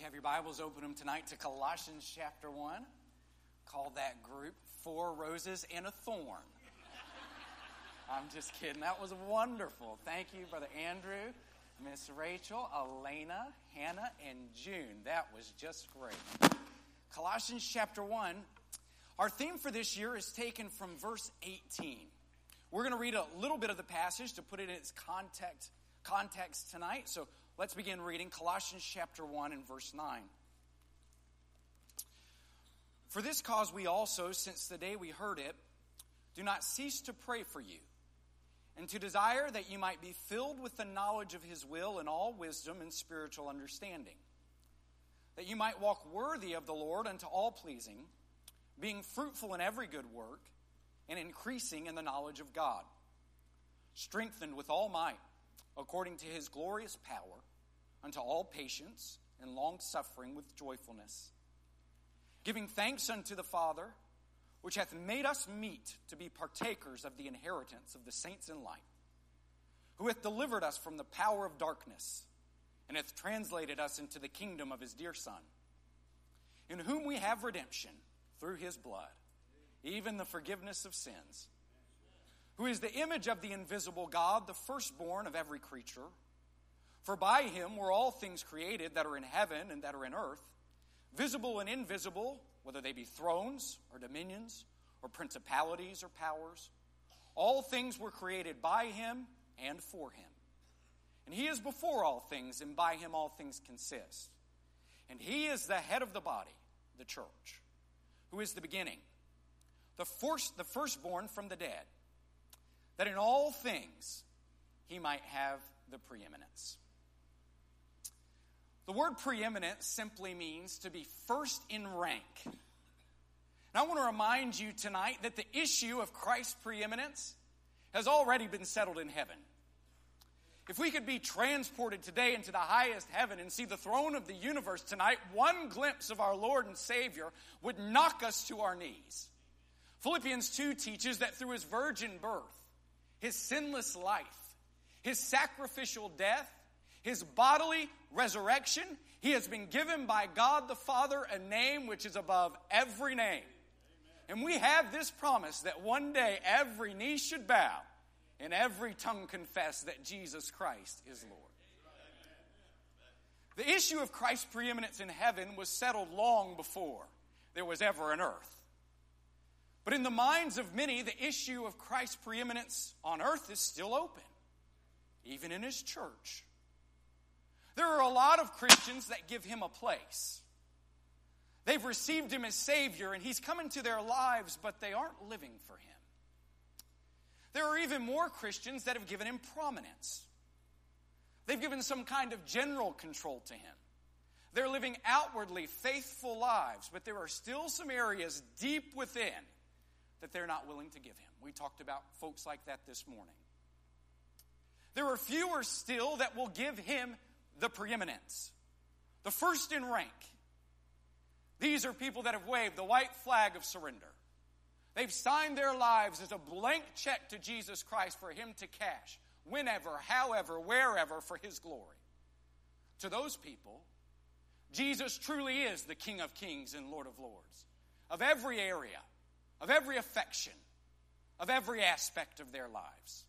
Have your Bibles, open them tonight to Colossians chapter 1. Call that group 4 Roses and a Thorn. I'm just kidding. That was wonderful. Thank you, Brother Andrew, Miss Rachel, Elena, Hannah, and June. That was just great. Colossians chapter 1. Our theme for this year is taken from verse 18. We're going to read a little bit of the passage to put it in its context tonight. So let's begin reading Colossians chapter 1 and verse 9. For this cause we also, since the day we heard it, do not cease to pray for you, and to desire that you might be filled with the knowledge of his will in all wisdom and spiritual understanding, that you might walk worthy of the Lord unto all pleasing, being fruitful in every good work, and increasing in the knowledge of God, strengthened with all might, according to his glorious power, unto all patience and long-suffering with joyfulness, giving thanks unto the Father, which hath made us meet to be partakers of the inheritance of the saints in light, who hath delivered us from the power of darkness, and hath translated us into the kingdom of his dear Son, in whom we have redemption through his blood, even the forgiveness of sins, who is the image of the invisible God, the firstborn of every creature. For by him were all things created that are in heaven and that are in earth, visible and invisible, whether they be thrones or dominions or principalities or powers. All things were created by him and for him. And he is before all things, and by him all things consist. And he is the head of the body, the church, who is the beginning, the firstborn from the dead, that in all things he might have the preeminence. The word preeminence simply means to be first in rank. And I want to remind you tonight that the issue of Christ's preeminence has already been settled in heaven. If we could be transported today into the highest heaven and see the throne of the universe tonight, one glimpse of our Lord and Savior would knock us to our knees. Philippians 2 teaches that through his virgin birth, his sinless life, his sacrificial death, his bodily resurrection, he has been given by God the Father a name which is above every name. And we have this promise that one day every knee should bow and every tongue confess that Jesus Christ is Lord. The issue of Christ's preeminence in heaven was settled long before there was ever an earth. But in the minds of many, the issue of Christ's preeminence on earth is still open, even in his church. There are a lot of Christians that give him a place. They've received him as Savior, and he's come into their lives, but they aren't living for him. There are even more Christians that have given him prominence. They've given some kind of general control to him. They're living outwardly faithful lives, but there are still some areas deep within that they're not willing to give him. We talked about folks like that this morning. There are fewer still that will give him the preeminence, the first in rank. These are people that have waved the white flag of surrender. They've signed their lives as a blank check to Jesus Christ for him to cash whenever, however, wherever for his glory. To those people, Jesus truly is the King of Kings and Lord of Lords of every area, of every affection, of every aspect of their lives.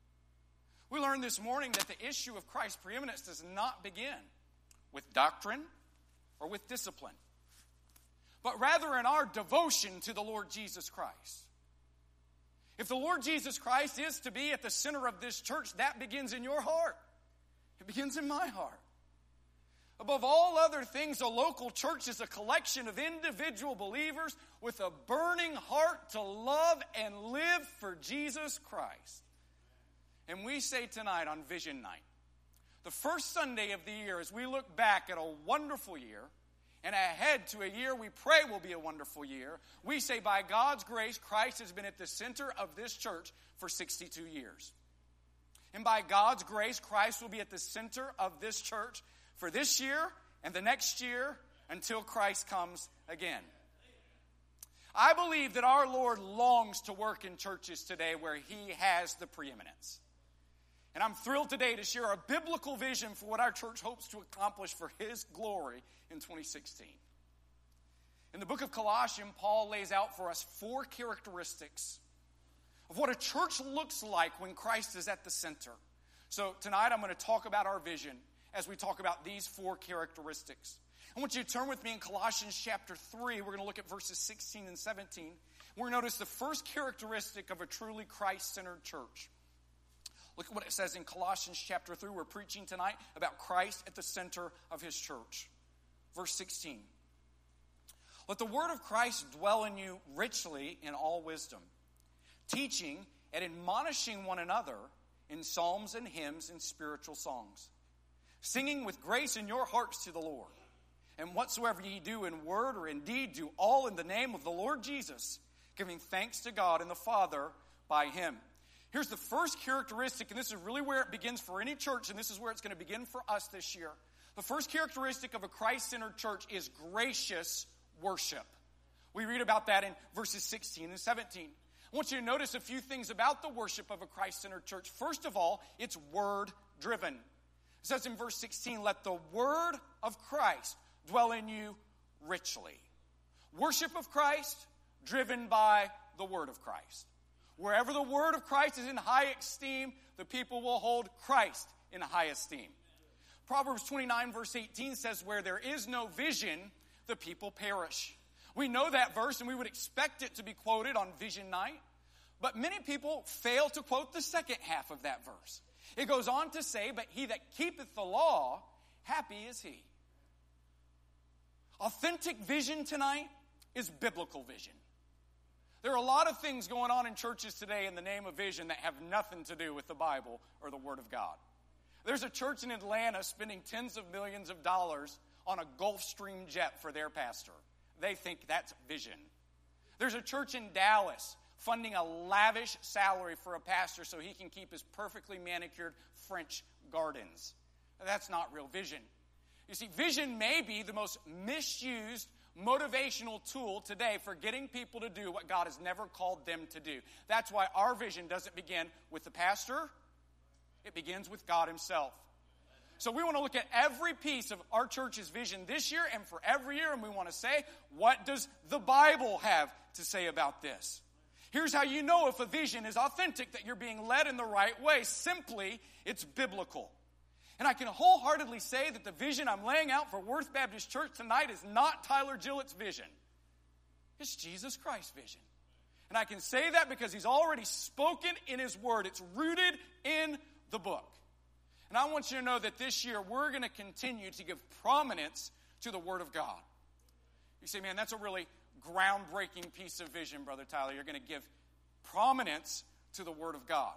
We learned this morning that the issue of Christ's preeminence does not begin with doctrine or with discipline, but rather in our devotion to the Lord Jesus Christ. If the Lord Jesus Christ is to be at the center of this church, that begins in your heart. It begins in my heart. Above all other things, a local church is a collection of individual believers with a burning heart to love and live for Jesus Christ. And we say tonight on Vision Night, the first Sunday of the year, as we look back at a wonderful year and ahead to a year we pray will be a wonderful year, we say by God's grace, Christ has been at the center of this church for 62 years. And by God's grace, Christ will be at the center of this church for this year and the next year until Christ comes again. I believe that our Lord longs to work in churches today where he has the preeminence. And I'm thrilled today to share a biblical vision for what our church hopes to accomplish for His glory in 2016. In the book of Colossians, Paul lays out for us 4 characteristics of what a church looks like when Christ is at the center. So tonight I'm going to talk about our vision as we talk about these 4 characteristics. I want you to turn with me in Colossians chapter 3. We're going to look at verses 16 and 17. We're going to notice the first characteristic of a truly Christ-centered church. Look at what it says in Colossians chapter 3. We're preaching tonight about Christ at the center of His church. Verse 16. Let the word of Christ dwell in you richly in all wisdom, teaching and admonishing one another in psalms and hymns and spiritual songs, singing with grace in your hearts to the Lord. And whatsoever ye do in word or in deed, do all in the name of the Lord Jesus, giving thanks to God and the Father by Him. Here's the first characteristic, and this is really where it begins for any church, and this is where it's going to begin for us this year. The first characteristic of a Christ-centered church is gracious worship. We read about that in verses 16 and 17. I want you to notice a few things about the worship of a Christ-centered church. First of all, it's word-driven. It says in verse 16, let the word of Christ dwell in you richly. Worship of Christ driven by the word of Christ. Wherever the word of Christ is in high esteem, the people will hold Christ in high esteem. Proverbs 29 verse 18 says, where there is no vision, the people perish. We know that verse and we would expect it to be quoted on vision night. But many people fail to quote the second half of that verse. It goes on to say, but he that keepeth the law, happy is he. Authentic vision tonight is biblical vision. There are a lot of things going on in churches today in the name of vision that have nothing to do with the Bible or the Word of God. There's a church in Atlanta spending tens of millions of dollars on a Gulfstream jet for their pastor. They think that's vision. There's a church in Dallas funding a lavish salary for a pastor so he can keep his perfectly manicured French gardens. That's not real vision. You see, vision may be the most misused motivational tool today for getting people to do what God has never called them to do. That's why our vision doesn't begin with the pastor. It begins with God Himself. So we want to look at every piece of our church's vision this year and for every year, and we want to say, what does the Bible have to say about this? Here's how you know if a vision is authentic, that you're being led in the right way. Simply, it's biblical. And I can wholeheartedly say that the vision I'm laying out for Worth Baptist Church tonight is not Tyler Gillett's vision. It's Jesus Christ's vision. And I can say that because He's already spoken in His Word. It's rooted in the book. And I want you to know that this year we're going to continue to give prominence to the Word of God. You say, man, that's a really groundbreaking piece of vision, Brother Tyler. You're going to give prominence to the Word of God.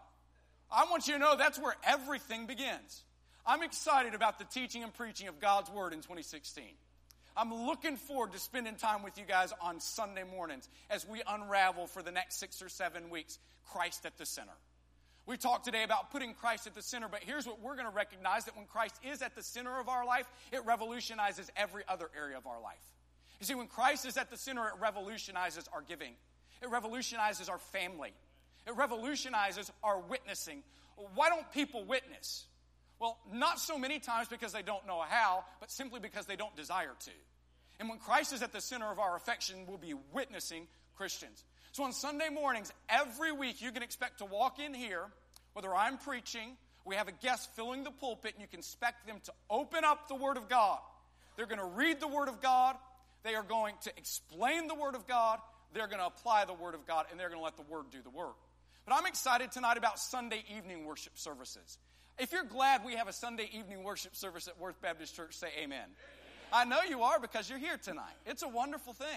I want you to know that's where everything begins. I'm excited about the teaching and preaching of God's Word in 2016. I'm looking forward to spending time with you guys on Sunday mornings as we unravel for the next 6 or 7 weeks Christ at the center. We talked today about putting Christ at the center, but here's what we're going to recognize, that when Christ is at the center of our life, it revolutionizes every other area of our life. You see, when Christ is at the center, it revolutionizes our giving. It revolutionizes our family. It revolutionizes our witnessing. Why don't people witness? Well, not so many times because they don't know how, but simply because they don't desire to. And when Christ is at the center of our affection, we'll be witnessing Christians. So on Sunday mornings, every week, you can expect to walk in here, whether I'm preaching, we have a guest filling the pulpit, and you can expect them to open up the Word of God. They're going to read the Word of God. They are going to explain the Word of God. They're going to apply the Word of God, and they're going to let the Word do the work. But I'm excited tonight about Sunday evening worship services. If you're glad we have a Sunday evening worship service at Worth Baptist Church, say amen. Amen. I know you are because you're here tonight. It's a wonderful thing.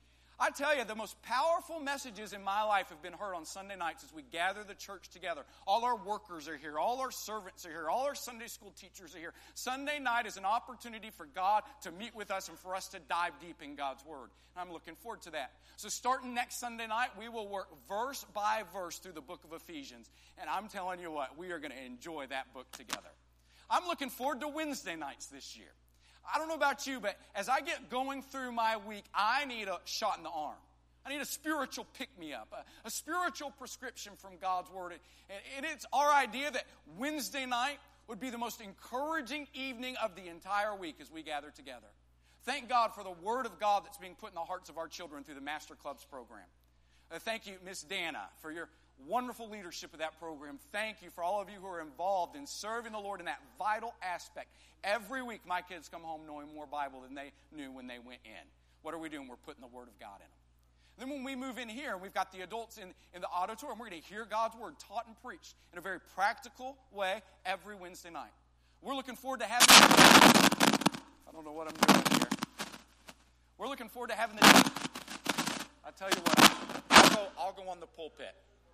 I tell you, the most powerful messages in my life have been heard on Sunday nights as we gather the church together. All our workers are here. All our servants are here. All our Sunday school teachers are here. Sunday night is an opportunity for God to meet with us and for us to dive deep in God's Word. And I'm looking forward to that. So starting next Sunday night, we will work verse by verse through the book of Ephesians. And I'm telling you what, we are going to enjoy that book together. I'm looking forward to Wednesday nights this year. I don't know about you, but as I get going through my week, I need a shot in the arm. I need a spiritual pick-me-up, a spiritual prescription from God's Word. And it's our idea that Wednesday night would be the most encouraging evening of the entire week as we gather together. Thank God for the Word of God that's being put in the hearts of our children through the Master Clubs program. Thank you, Miss Dana, for your wonderful leadership of that program. Thank you for all of you who are involved in serving the Lord in that vital aspect. Every week, my kids come home knowing more Bible than they knew when they went in. What are we doing? We're putting the Word of God in them. Then when we move in here, we've got the adults in the auditorium. We're going to hear God's Word taught and preached in a very practical way every Wednesday night. We're looking forward to having... I don't know what I'm doing here. We're looking forward to having the... I tell you what, I'll go on the pulpit.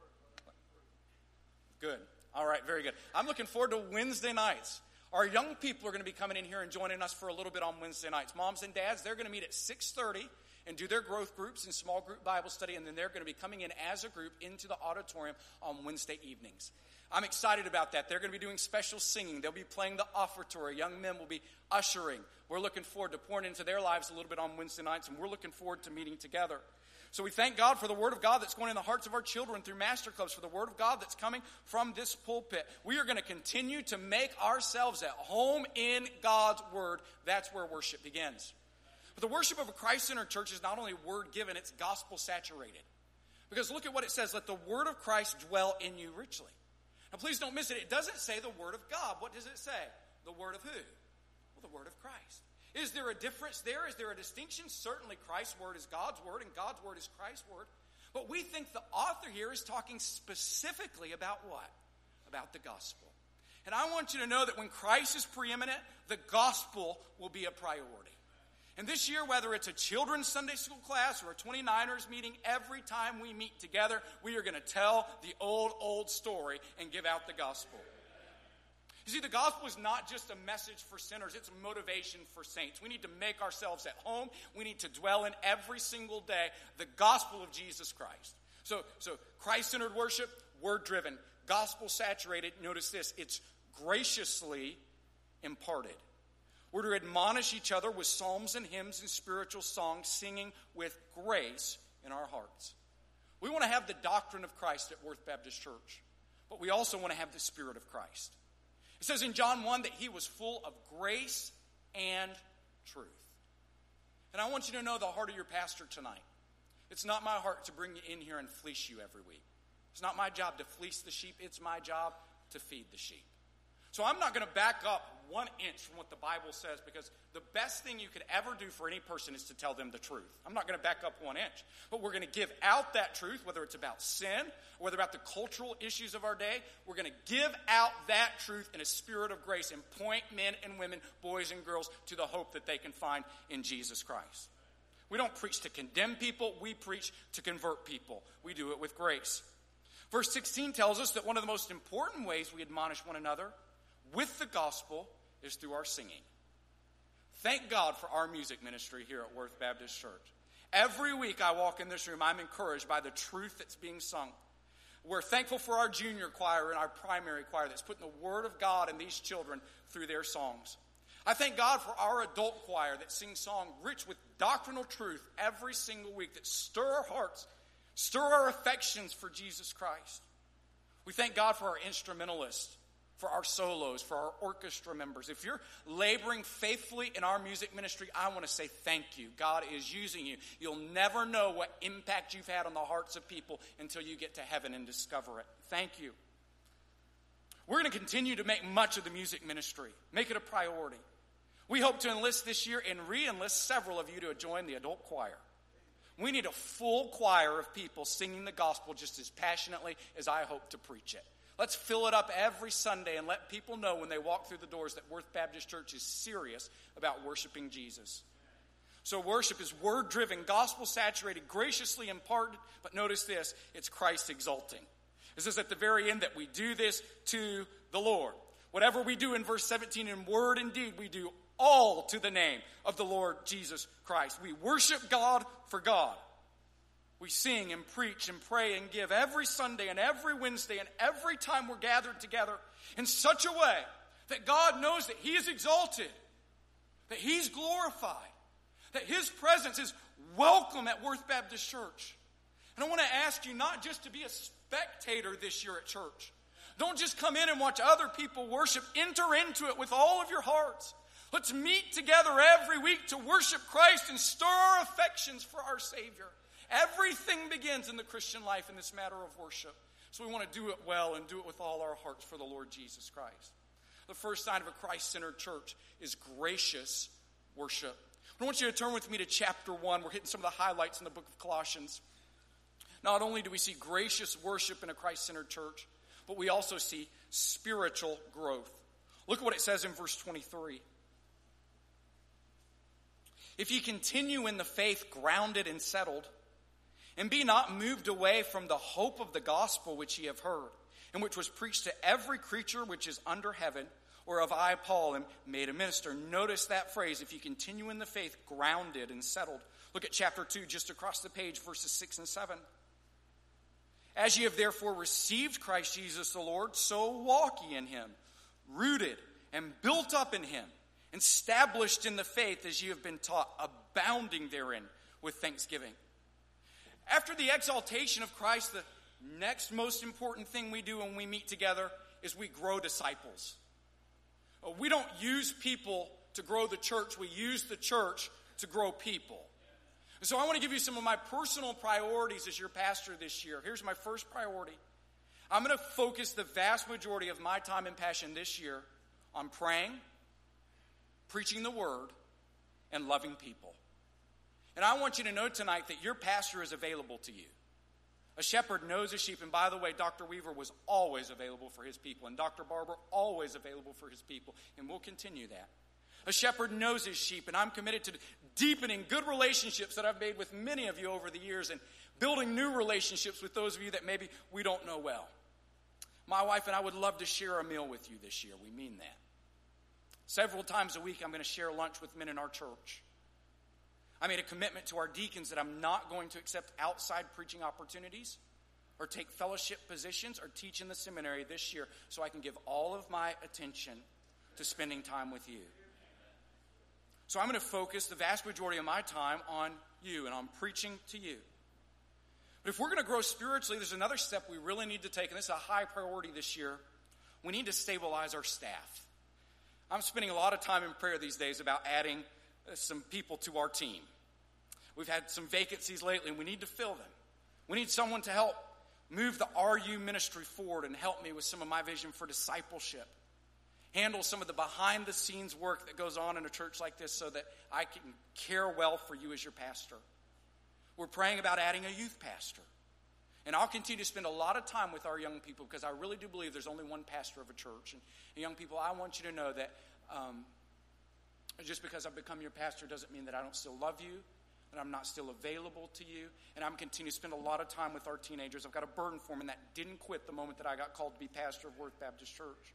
Good. All right, very good. I'm looking forward to Wednesday nights. Our young people are going to be coming in here and joining us for a little bit on Wednesday nights. Moms and dads, they're going to meet at 6:30 and do their growth groups and small group Bible study, and then they're going to be coming in as a group into the auditorium on Wednesday evenings. I'm excited about that. They're going to be doing special singing. They'll be playing the offertory. Young men will be ushering. We're looking forward to pouring into their lives a little bit on Wednesday nights, and we're looking forward to meeting together. So we thank God for the Word of God that's going in the hearts of our children through Master Clubs, for the Word of God that's coming from this pulpit. We are going to continue to make ourselves at home in God's Word. That's where worship begins. But the worship of a Christ-centered church is not only word-given, it's gospel-saturated. Because look at what it says, let the Word of Christ dwell in you richly. Now please don't miss it. It doesn't say the Word of God. What does it say? The Word of who? Well, the Word of Christ. Is there a difference there? Is there a distinction? Certainly Christ's Word is God's Word and God's Word is Christ's Word. But we think the author here is talking specifically about what? About the gospel. And I want you to know that when Christ is preeminent, the gospel will be a priority. And this year, whether it's a children's Sunday school class or a 29ers meeting, every time we meet together, we are going to tell the old story and give out the gospel. You see, the gospel is not just a message for sinners, it's a motivation for saints. We need to make ourselves at home. We need to dwell in every single day the gospel of Jesus Christ. So Christ-centered worship, word-driven, gospel-saturated. Notice this, it's graciously imparted. We're to admonish each other with psalms and hymns and spiritual songs, singing with grace in our hearts. We want to have the doctrine of Christ at Worth Baptist Church, but we also want to have the Spirit of Christ. It says in John 1 that he was full of grace and truth. And I want you to know the heart of your pastor tonight. It's not my heart to bring you in here and fleece you every week. It's not my job to fleece the sheep. It's my job to feed the sheep. So I'm not going to back up 1 inch from what the Bible says, because the best thing you could ever do for any person is to tell them the truth. I'm not going to back up 1 inch. But we're going to give out that truth, whether it's about sin or whether about the cultural issues of our day. We're going to give out that truth in a spirit of grace and point men and women, boys and girls, to the hope that they can find in Jesus Christ. We don't preach to condemn people. We preach to convert people. We do it with grace. Verse 16 tells us that one of the most important ways we admonish one another with the gospel is through our singing. Thank God for our music ministry here at Worth Baptist Church. Every week I walk in this room, I'm encouraged by the truth that's being sung. We're thankful for our junior choir and our primary choir that's putting the Word of God in these children through their songs. I thank God for our adult choir that sings songs rich with doctrinal truth every single week that stir our hearts, stir our affections for Jesus Christ. We thank God for our instrumentalists, for our solos, for our orchestra members. If you're laboring faithfully in our music ministry, I want to say thank you. God is using you. You'll never know what impact you've had on the hearts of people until you get to heaven and discover it. Thank you. We're going to continue to make much of the music ministry, make it a priority. We hope to enlist this year and re-enlist several of you to join the adult choir. We need a full choir of people singing the gospel just as passionately as I hope to preach it. Let's fill it up every Sunday and let people know when they walk through the doors that Worth Baptist Church is serious about worshiping Jesus. So worship is word-driven, gospel-saturated, graciously imparted, but notice this, it's Christ-exalting. It says at the very end that we do this to the Lord. Whatever we do in verse 17 in word and deed, we do all to the name of the Lord Jesus Christ. We worship God for God. We sing and preach and pray and give every Sunday and every Wednesday and every time we're gathered together in such a way that God knows that He is exalted, that He's glorified, that His presence is welcome at Worth Baptist Church. And I want to ask you not just to be a spectator this year at church. Don't just come in and watch other people worship. Enter into it with all of your hearts. Let's meet together every week to worship Christ and stir our affections for our Savior. Everything begins in the Christian life in this matter of worship. So we want to do it well and do it with all our hearts for the Lord Jesus Christ. The first sign of a Christ-centered church is gracious worship. I want you to turn with me to chapter 1. We're hitting some of the highlights in the book of Colossians. Not only do we see gracious worship in a Christ-centered church, but we also see spiritual growth. Look at what it says in verse 23. If ye continue in the faith, grounded and settled, and be not moved away from the hope of the gospel which ye have heard, and which was preached to every creature which is under heaven, whereof I, Paul, am made a minister. Notice that phrase, if you continue in the faith, grounded and settled. Look at chapter 2, just across the page, verses 6 and 7. As ye have therefore received Christ Jesus the Lord, so walk ye in him, rooted and built up in him, and established in the faith as ye have been taught, abounding therein with thanksgiving. After the exaltation of Christ, the next most important thing we do when we meet together is we grow disciples. We don't use people to grow the church. We use the church to grow people. So I want to give you some of my personal priorities as your pastor this year. Here's my first priority. I'm going to focus the vast majority of my time and passion this year on praying, preaching the word, and loving people. And I want you to know tonight that your pastor is available to you. A shepherd knows his sheep. And by the way, Dr. Weaver was always available for his people. And Dr. Barber, always available for his people. And we'll continue that. A shepherd knows his sheep. And I'm committed to deepening good relationships that I've made with many of you over the years. And building new relationships with those of you that maybe we don't know well. My wife and I would love to share a meal with you this year. We mean that. Several times a week, I'm going to share lunch with men in our church. I made a commitment to our deacons that I'm not going to accept outside preaching opportunities or take fellowship positions or teach in the seminary this year so I can give all of my attention to spending time with you. So I'm going to focus the vast majority of my time on you and on preaching to you. But if we're going to grow spiritually, there's another step we really need to take, and this is a high priority this year. We need to stabilize our staff. I'm spending a lot of time in prayer these days about adding some people to our team. We've had some vacancies lately, and we need to fill them. We need someone to help move the RU ministry forward and help me with some of my vision for discipleship. Handle some of the behind-the-scenes work that goes on in a church like this so that I can care well for you as your pastor. We're praying about adding a youth pastor. And I'll continue to spend a lot of time with our young people because I really do believe there's only one pastor of a church. And young people, I want you to know that just because I've become your pastor doesn't mean that I don't still love you, and I'm not still available to you. And I'm continuing to spend a lot of time with our teenagers. I've got a burden for them, and that didn't quit the moment that I got called to be pastor of Worth Baptist Church.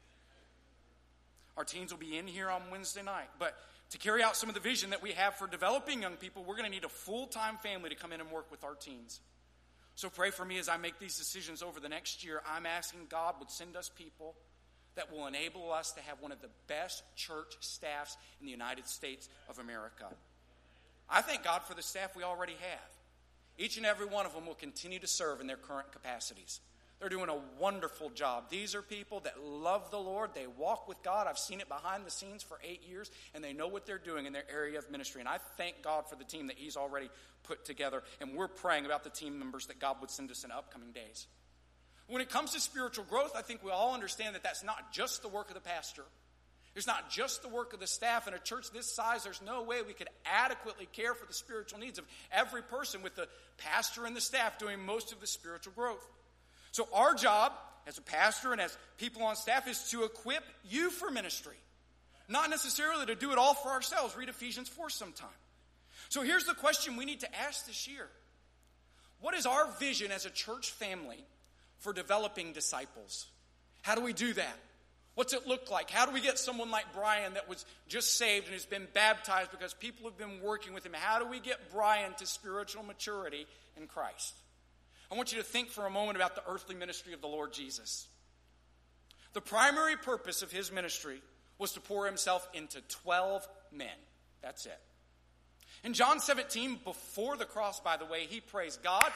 Our teens will be in here on Wednesday night. But to carry out some of the vision that we have for developing young people, we're going to need a full-time family to come in and work with our teens. So pray for me as I make these decisions over the next year. I'm asking God would send us people that will enable us to have one of the best church staffs in the United States of America. I thank God for the staff we already have. Each and every one of them will continue to serve in their current capacities. They're doing a wonderful job. These are people that love the Lord. They walk with God. I've seen it behind the scenes for 8 years, and they know what they're doing in their area of ministry. And I thank God for the team that He's already put together. And we're praying about the team members that God would send us in upcoming days. When it comes to spiritual growth, I think we all understand that that's not just the work of the pastor. It's not just the work of the staff. In a church this size, there's no way we could adequately care for the spiritual needs of every person with the pastor and the staff doing most of the spiritual growth. So our job as a pastor and as people on staff is to equip you for ministry. Not necessarily to do it all for ourselves. Read Ephesians 4 sometime. So here's the question we need to ask this year. What is our vision as a church family for developing disciples? How do we do that? What's it look like? How do we get someone like Brian that was just saved and has been baptized because people have been working with him? How do we get Brian to spiritual maturity in Christ? I want you to think for a moment about the earthly ministry of the Lord Jesus. The primary purpose of his ministry was to pour himself into 12 men. That's it. In John 17, before the cross, by the way, he prays, God,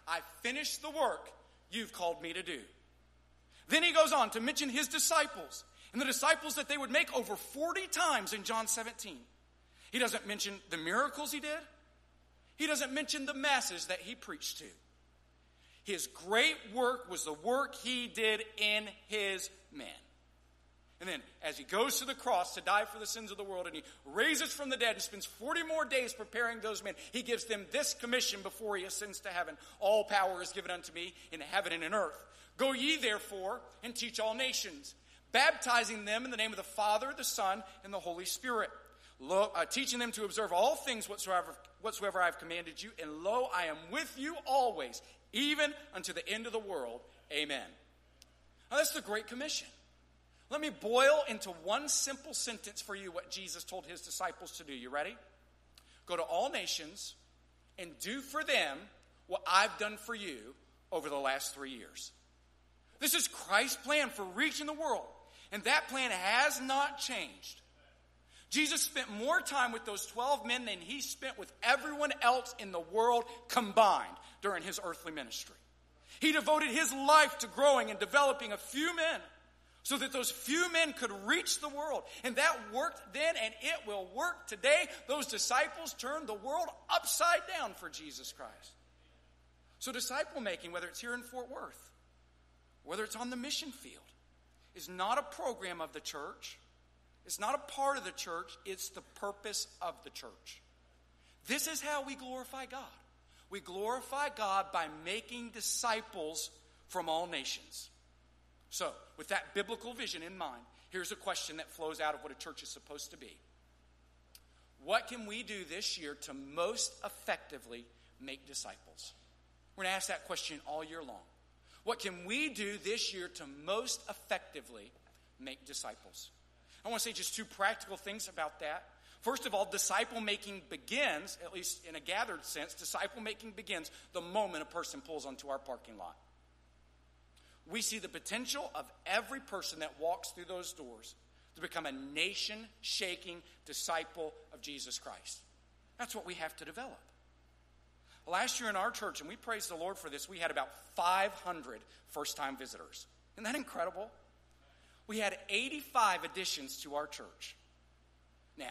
I finished the work you've called me to do. Then he goes on to mention his disciples, and the disciples that they would make over 40 times in John 17. He doesn't mention the miracles he did. He doesn't mention the masses that he preached to. His great work was the work he did in his men. And then as he goes to the cross to die for the sins of the world, and he raises from the dead and spends 40 more days preparing those men, he gives them this commission before he ascends to heaven. All power is given unto me in heaven and in earth. Go ye therefore and teach all nations, baptizing them in the name of the Father, the Son, and the Holy Spirit, teaching them to observe all things whatsoever I have commanded you. And lo, I am with you always, even unto the end of the world. Amen. Now that's the Great Commission. Let me boil into one simple sentence for you what Jesus told his disciples to do. You ready? Go to all nations and do for them what I've done for you over the last 3 years. This is Christ's plan for reaching the world, and that plan has not changed. Jesus spent more time with those 12 men than he spent with everyone else in the world combined during his earthly ministry. He devoted his life to growing and developing a few men so that those few men could reach the world. And that worked then, and it will work today. Those disciples turned the world upside down for Jesus Christ. So disciple making, whether it's here in Fort Worth, whether it's on the mission field, is not a program of the church. It's not a part of the church. It's the purpose of the church. This is how we glorify God. We glorify God by making disciples from all nations. So, with that biblical vision in mind, here's a question that flows out of what a church is supposed to be. What can we do this year to most effectively make disciples? We're going to ask that question all year long. What can we do this year to most effectively make disciples? I want to say just two practical things about that. First of all, disciple making begins, at least in a gathered sense, disciple making begins the moment a person pulls onto our parking lot. We see the potential of every person that walks through those doors to become a nation-shaking disciple of Jesus Christ. That's what we have to develop. Last year in our church, and we praise the Lord for this, we had about 500 first-time visitors. Isn't that incredible? We had 85 additions to our church. Now,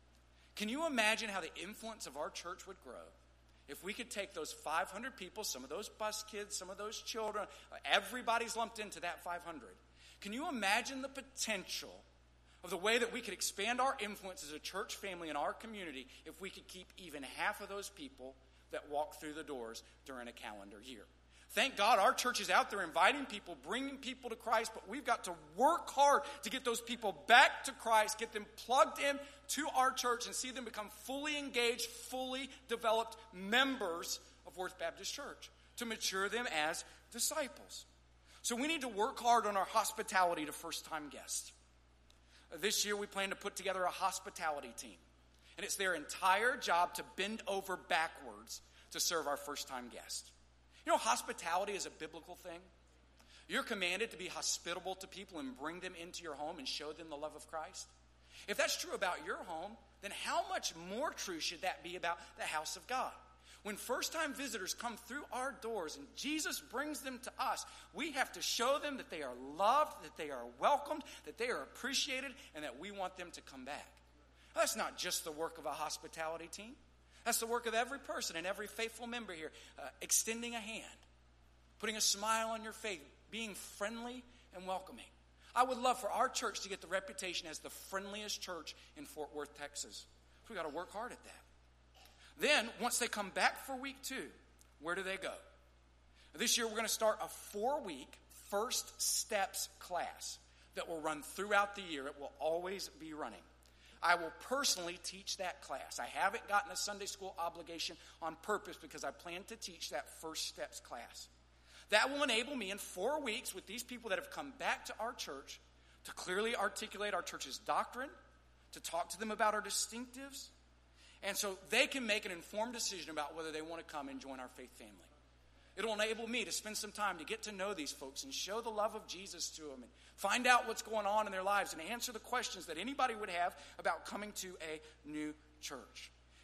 can you imagine how the influence of our church would grow if we could take those 500 people, some of those bus kids, some of those children, everybody's lumped into that 500. Can you imagine the potential of the way that we could expand our influence as a church family in our community if we could keep even half of those people that walk through the doors during a calendar year? Thank God our church is out there inviting people, bringing people to Christ, but we've got to work hard to get those people back to Christ, get them plugged in to our church, and see them become fully engaged, fully developed members of Worth Baptist Church, to mature them as disciples. So we need to work hard on our hospitality to first-time guests. This year we plan to put together a hospitality team, and it's their entire job to bend over backwards to serve our first-time guests. You know, hospitality is a biblical thing. You're commanded to be hospitable to people and bring them into your home and show them the love of Christ. If that's true about your home, then how much more true should that be about the house of God? When first-time visitors come through our doors and Jesus brings them to us, we have to show them that they are loved, that they are welcomed, that they are appreciated, and that we want them to come back. Now, that's not just the work of a hospitality team. That's the work of every person and every faithful member here, extending a hand, putting a smile on your face, being friendly and welcoming. I would love for our church to get the reputation as the friendliest church in Fort Worth, Texas. So we've got to work hard at that. Then, once they come back for week 2, where do they go? This year, we're going to start a 4-week First Steps class that will run throughout the year. It will always be running. I will personally teach that class. I haven't gotten a Sunday school obligation on purpose because I plan to teach that First Steps class. That will enable me in 4 weeks with these people that have come back to our church to clearly articulate our church's doctrine, to talk to them about our distinctives, and so they can make an informed decision about whether they want to come and join our faith family. It'll enable me to spend some time to get to know these folks and show the love of Jesus to them and find out what's going on in their lives and answer the questions that anybody would have about coming to a new church.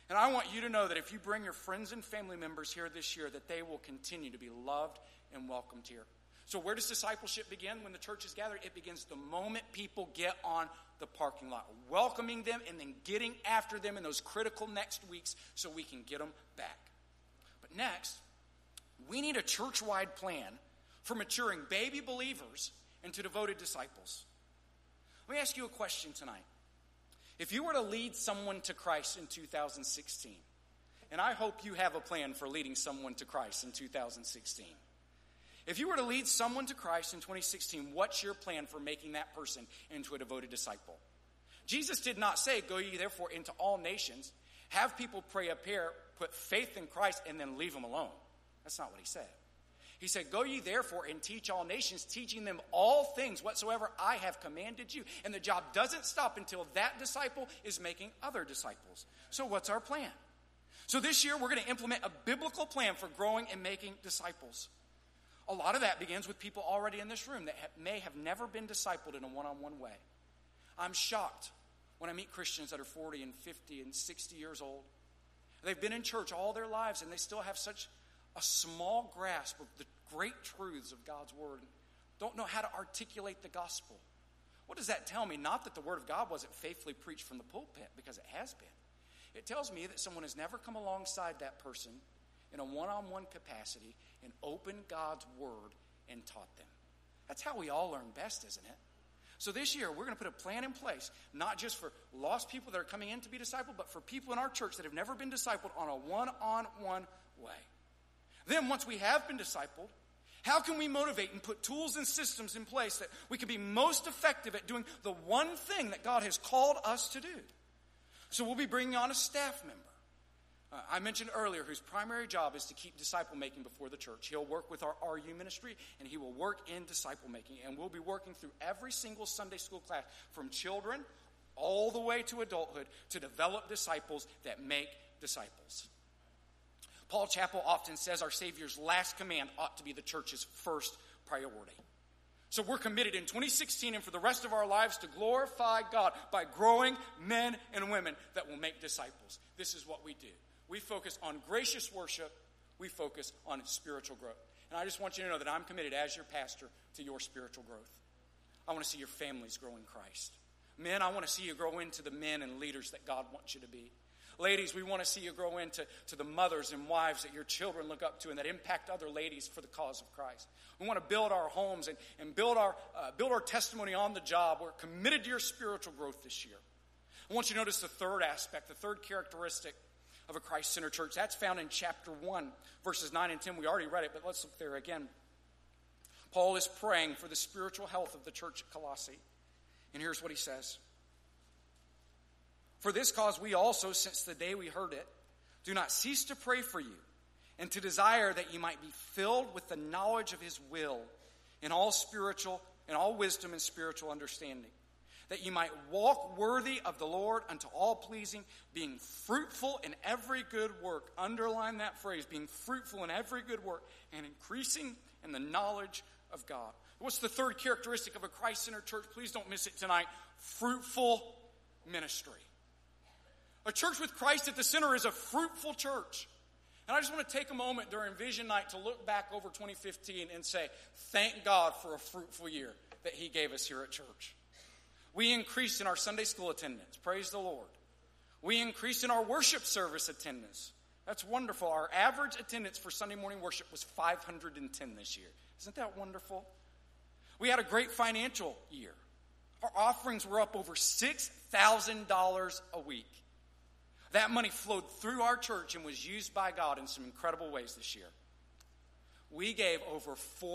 And I want you to know that if you bring your friends and family members here this year, that they will continue to be loved and welcomed here. So where does discipleship begin when the church is gathered? It begins the moment people get on the parking lot, welcoming them and then getting after them in those critical next weeks so we can get them back. But next, we need a church-wide plan for maturing baby believers into devoted disciples. Let me ask you a question tonight. If you were to lead someone to Christ in 2016, and I hope you have a plan for leading someone to Christ in 2016. If you were to lead someone to Christ in 2016, what's your plan for making that person into a devoted disciple? Jesus did not say, go ye therefore into all nations, have people pray a prayer, put faith in Christ, and then leave them alone. That's not what he said. He said, go ye therefore and teach all nations, teaching them all things whatsoever I have commanded you. And the job doesn't stop until that disciple is making other disciples. So what's our plan? So this year we're going to implement a biblical plan for growing and making disciples. A lot of that begins with people already in this room that may have never been discipled in a one-on-one way. I'm shocked when I meet Christians that are 40 and 50 and 60 years old. They've been in church all their lives and they still have such a small grasp of the great truths of God's word and don't know how to articulate the gospel. What does that tell me? Not that the word of God wasn't faithfully preached from the pulpit, because it has been. It tells me that someone has never come alongside that person in a one-on-one capacity and opened God's word and taught them. That's how we all learn best, isn't it? So this year, we're going to put a plan in place, not just for lost people that are coming in to be discipled, but for people in our church that have never been discipled on a one-on-one way. Then once we have been discipled, how can we motivate and put tools and systems in place that we can be most effective at doing the one thing that God has called us to do? So we'll be bringing on a staff member. I mentioned earlier whose primary job is to keep disciple making before the church. He'll work with our RU ministry and he will work in disciple making. And we'll be working through every single Sunday school class from children all the way to adulthood to develop disciples that make disciples. Paul Chappell often says our Savior's last command ought to be the church's first priority. So we're committed in 2016 and for the rest of our lives to glorify God by growing men and women that will make disciples. This is what we do. We focus on gracious worship. We focus on spiritual growth. And I just want you to know that I'm committed as your pastor to your spiritual growth. I want to see your families grow in Christ. Men, I want to see you grow into the men and leaders that God wants you to be. Ladies, we want to see you grow into the mothers and wives that your children look up to and that impact other ladies for the cause of Christ. We want to build our homes and build our testimony on the job. We're committed to your spiritual growth this year. I want you to notice the third aspect, the third characteristic of a Christ-centered church. That's found in chapter 1, verses 9 and 10. We already read it, but let's look there again. Paul is praying for the spiritual health of the church at Colossae. And here's what he says. For this cause we also, since the day we heard it, do not cease to pray for you and to desire that you might be filled with the knowledge of his will in all wisdom and spiritual understanding, that you might walk worthy of the Lord unto all pleasing, being fruitful in every good work. Underline that phrase, being fruitful in every good work, and increasing in the knowledge of God. What's the third characteristic of a Christ-centered church? Please don't miss it tonight. Fruitful ministry. A church with Christ at the center is a fruitful church. And I just want to take a moment during Vision Night to look back over 2015 and say, thank God for a fruitful year that he gave us here at church. We increased in our Sunday school attendance. Praise the Lord. We increased in our worship service attendance. That's wonderful. Our average attendance for Sunday morning worship was 510 this year. Isn't that wonderful? We had a great financial year. Our offerings were up over $6,000 a week. That money flowed through our church and was used by God in some incredible ways this year. We gave over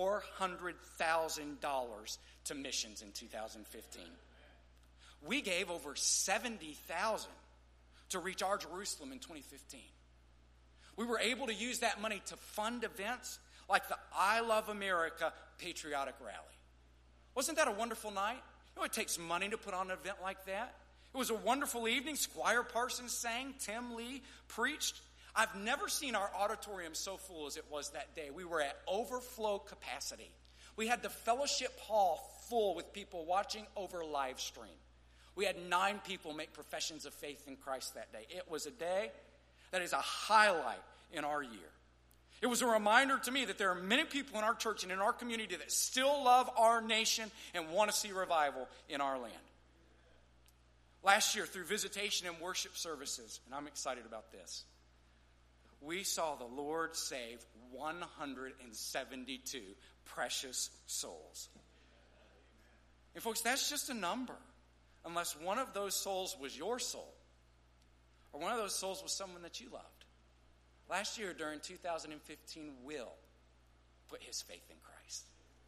$400,000 to missions in 2015. We gave over $70,000 to reach our Jerusalem in 2015. We were able to use that money to fund events like the I Love America Patriotic Rally. Wasn't that a wonderful night? You know, it takes money to put on an event like that. It was a wonderful evening. Squire Parsons sang. Tim Lee preached. I've never seen our auditorium so full as it was that day. We were at overflow capacity. We had the fellowship hall full with people watching over live stream. We had 9 people make professions of faith in Christ that day. It was a day that is a highlight in our year. It was a reminder to me that there are many people in our church and in our community that still love our nation and want to see revival in our land. Last year, through visitation and worship services, and I'm excited about this, we saw the Lord save 172 precious souls. And folks, that's just a number, unless one of those souls was your soul, or one of those souls was someone that you loved. Last year, during 2015, Will put his faith in Christ.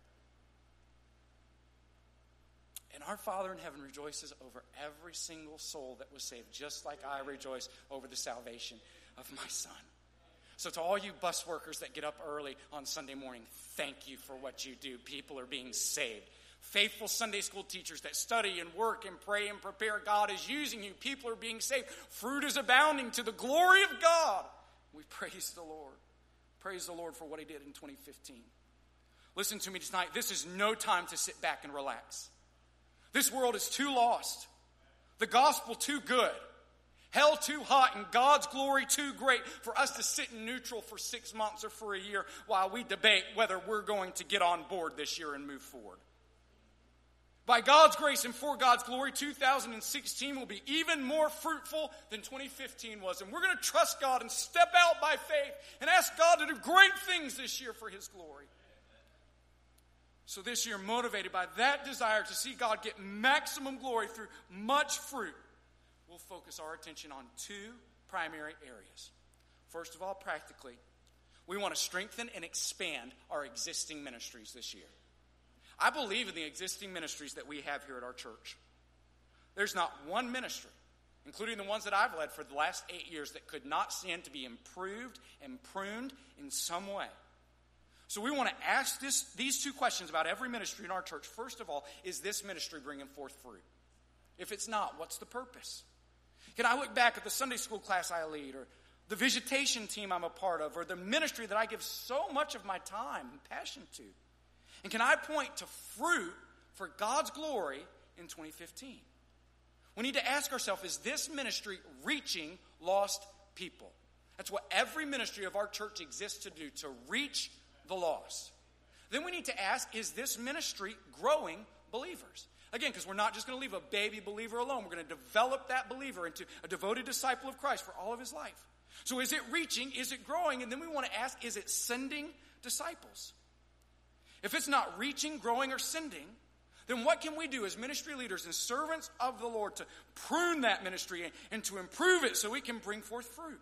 And our Father in heaven rejoices over every single soul that was saved, just like I rejoice over the salvation of my son. So to all you bus workers that get up early on Sunday morning, thank you for what you do. People are being saved. Faithful Sunday school teachers that study and work and pray and prepare, God is using you. People are being saved. Fruit is abounding to the glory of God. We praise the Lord. Praise the Lord for what he did in 2015. Listen to me tonight. This is no time to sit back and relax. This world is too lost. The gospel too good. Hell too hot and God's glory too great for us to sit in neutral for 6 months or for a year while we debate whether we're going to get on board this year and move forward. By God's grace and for God's glory, 2016 will be even more fruitful than 2015 was. And we're going to trust God and step out by faith and ask God to do great things this year for his glory. So this year, motivated by that desire to see God get maximum glory through much fruit, we'll focus our attention on two primary areas. First of all, practically, we want to strengthen and expand our existing ministries this year. I believe in the existing ministries that we have here at our church. There's not one ministry, including the ones that I've led for the last 8 years, that could not stand to be improved and pruned in some way. So we want to ask these two questions about every ministry in our church. First of all, is this ministry bringing forth fruit? If it's not, what's the purpose? Can I look back at the Sunday school class I lead, or the visitation team I'm a part of, or the ministry that I give so much of my time and passion to? And can I point to fruit for God's glory in 2015? We need to ask ourselves, is this ministry reaching lost people? That's what every ministry of our church exists to do, to reach the lost. Then we need to ask, is this ministry growing believers? Again, because we're not just going to leave a baby believer alone. We're going to develop that believer into a devoted disciple of Christ for all of his life. So is it reaching? Is it growing? And then we want to ask, is it sending disciples? If it's not reaching, growing, or sending, then what can we do as ministry leaders and servants of the Lord to prune that ministry and to improve it so it can bring forth fruit?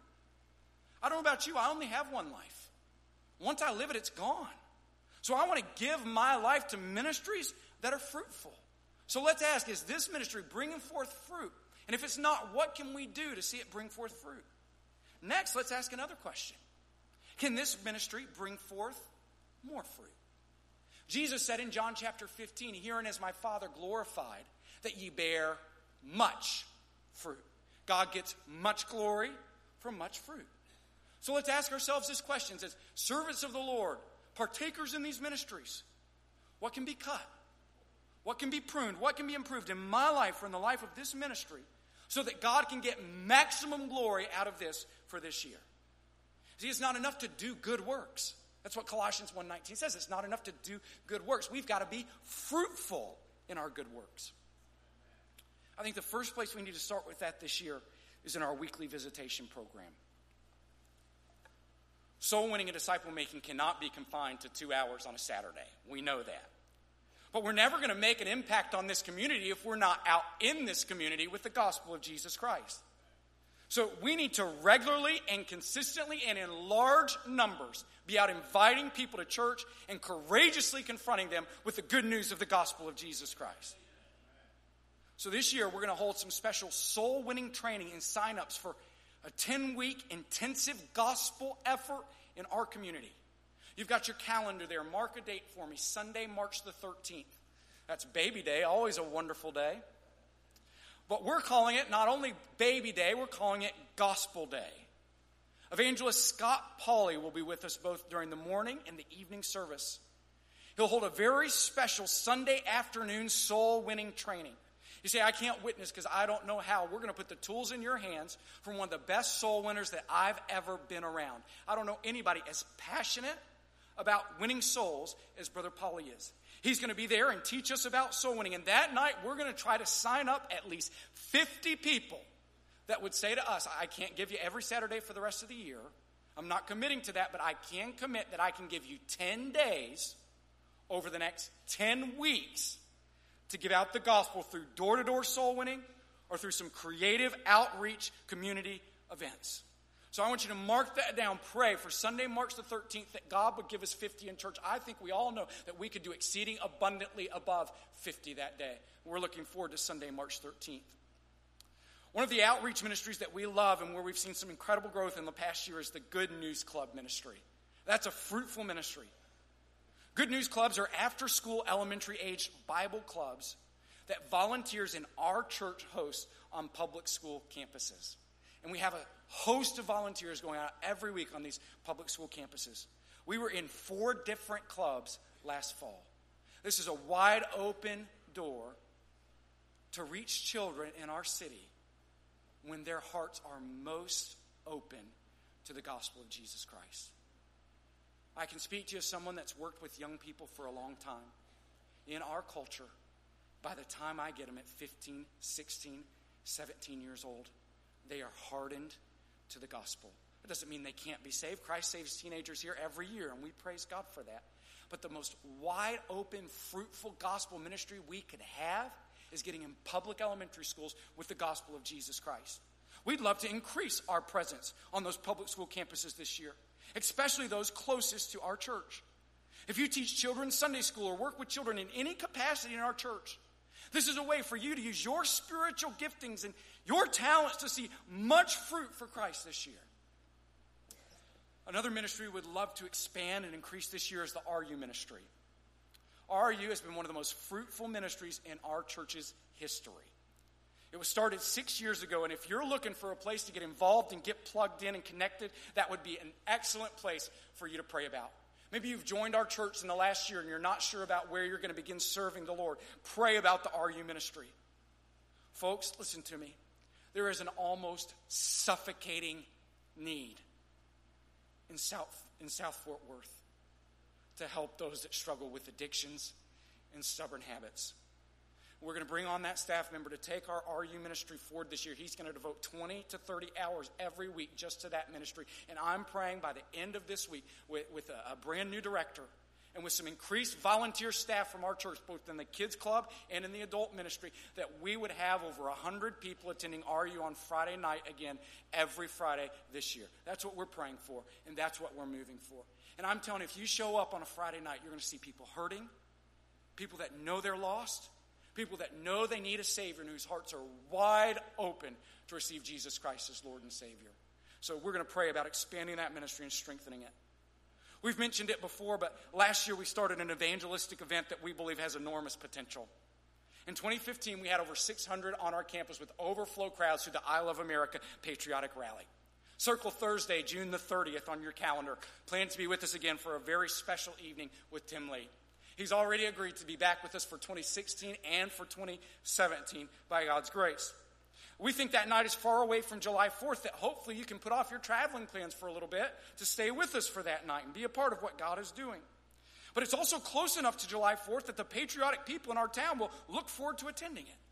I don't know about you, I only have one life. Once I live it, it's gone. So I want to give my life to ministries that are fruitful. So let's ask, is this ministry bringing forth fruit? And if it's not, what can we do to see it bring forth fruit? Next, let's ask another question. Can this ministry bring forth more fruit? Jesus said in John chapter 15, "Herein is my Father glorified, that ye bear much fruit." God gets much glory from much fruit. So let's ask ourselves this question. As servants of the Lord, partakers in these ministries, what can be cut? What can be pruned? What can be improved in my life or in the life of this ministry so that God can get maximum glory out of this for this year? See, it's not enough to do good works. That's what Colossians 1:19 says. It's not enough to do good works. We've got to be fruitful in our good works. I think the first place we need to start with that this year is in our weekly visitation program. Soul winning and disciple making cannot be confined to 2 hours on a Saturday. We know that. But we're never going to make an impact on this community if we're not out in this community with the gospel of Jesus Christ. So we need to regularly and consistently and in large numbers be out inviting people to church and courageously confronting them with the good news of the gospel of Jesus Christ. So this year we're going to hold some special soul-winning training and sign-ups for a 10-week intensive gospel effort in our community. You've got your calendar there. Mark a date for me. Sunday, March the 13th. That's Baby Day, always a wonderful day. But we're calling it not only Baby Day, we're calling it Gospel Day. Evangelist Scott Pauley will be with us both during the morning and the evening service. He'll hold a very special Sunday afternoon soul-winning training. You say, I can't witness because I don't know how. We're going to put the tools in your hands from one of the best soul winners that I've ever been around. I don't know anybody as passionate about winning souls as Brother Paulie is. He's going to be there and teach us about soul winning. And that night, we're going to try to sign up at least 50 people that would say to us, I can't give you every Saturday for the rest of the year. I'm not committing to that, but I can commit that I can give you 10 days over the next 10 weeks to give out the gospel through door-to-door soul winning or through some creative outreach community events. So I want you to mark that down. Pray for Sunday, March the 13th, that God would give us 50 in church. I think we all know that we could do exceeding abundantly above 50 that day. We're looking forward to Sunday, March 13th. One of the outreach ministries that we love and where we've seen some incredible growth in the past year is the Good News Club ministry. That's a fruitful ministry. Good News Clubs are after-school elementary-age Bible clubs that volunteers in our church host on public school campuses. And we have a host of volunteers going out every week on these public school campuses. We were in 4 different clubs last fall. This is a wide open door to reach children in our city when their hearts are most open to the gospel of Jesus Christ. I can speak to you as someone that's worked with young people for a long time. In our culture, by the time I get them at 15, 16, 17 years old, they are hardened to the gospel. It doesn't mean they can't be saved. Christ saves teenagers here every year, and we praise God for that. But the most wide open, fruitful gospel ministry we could have is getting in public elementary schools with the gospel of Jesus Christ. We'd love to increase our presence on those public school campuses this year, especially those closest to our church. If you teach children Sunday school or work with children in any capacity in our church, this is a way for you to use your spiritual giftings and your talents to see much fruit for Christ this year. Another ministry we would love to expand and increase this year is the RU ministry. RU has been one of the most fruitful ministries in our church's history. It was started 6 years ago, and if you're looking for a place to get involved and get plugged in and connected, that would be an excellent place for you to pray about. Maybe you've joined our church in the last year and you're not sure about where you're going to begin serving the Lord. Pray about the RU ministry. Folks, listen to me. There is an almost suffocating need in South Fort Worth to help those that struggle with addictions and stubborn habits. We're going to bring on that staff member to take our RU ministry forward this year. He's going to devote 20 to 30 hours every week just to that ministry. And I'm praying by the end of this week with a brand new director and with some increased volunteer staff from our church, both in the kids club and in the adult ministry, that we would have over 100 people attending RU on Friday night again every Friday this year. That's what we're praying for, and that's what we're moving for. And I'm telling you, if you show up on a Friday night, you're going to see people hurting, people that know they're lost, people that know they need a Savior and whose hearts are wide open to receive Jesus Christ as Lord and Savior. So we're going to pray about expanding that ministry and strengthening it. We've mentioned it before, but last year we started an evangelistic event that we believe has enormous potential. In 2015, we had over 600 on our campus with overflow crowds through the I Love America Patriotic Rally. Circle Thursday, June the 30th on your calendar. Plan to be with us again for a very special evening with Tim Lee. He's already agreed to be back with us for 2016 and for 2017 by God's grace. We think that night is far away from July 4th, that hopefully you can put off your traveling plans for a little bit to stay with us for that night and be a part of what God is doing. But it's also close enough to July 4th that the patriotic people in our town will look forward to attending it.